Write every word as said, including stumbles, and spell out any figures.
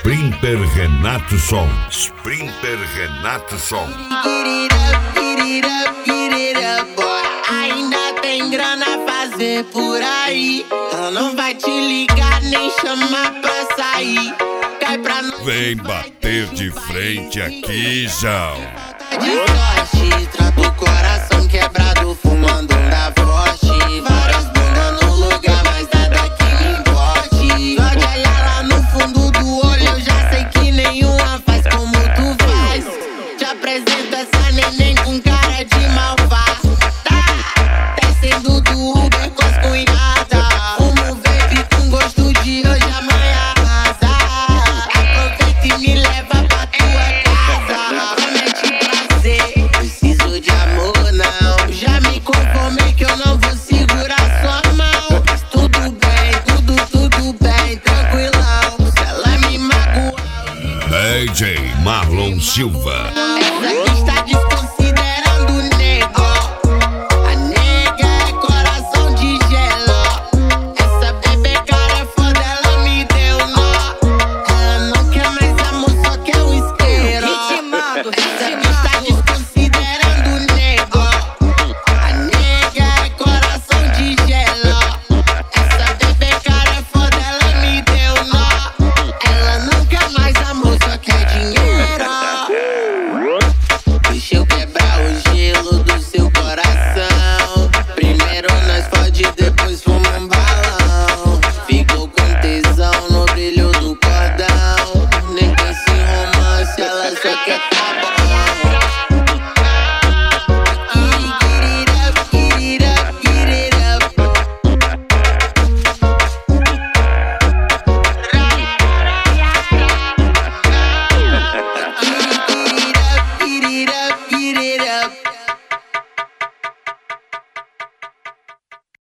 Sprinter Renato Som. Sprinter Renato Som. Ainda tem grana a fazer por aí. Ela não vai te ligar nem chamar pra sair. Cai pra nós. Vem bater de frente aqui, João. De sorte, trata o coração quebrado, fumando um da forte. Várias bundas no lugar, mas nada que me importe. Pode olhar lá no fundo do olho, eu já sei que nenhuma faz como tu faz. Te apresento essa neném com cara de malvada. Descendo do Uber com as cunhadas. Fumo vape com gosto de hoje, amanhã arrasa. Aproveita e me leva pra tua casa. Promete prazer, preciso de amor não. Já me conformei que eu não vou segurar sua mão. Mas tudo bem, tudo, tudo bem, tranquilão. Se ela me magoar, D J Marlon Silva.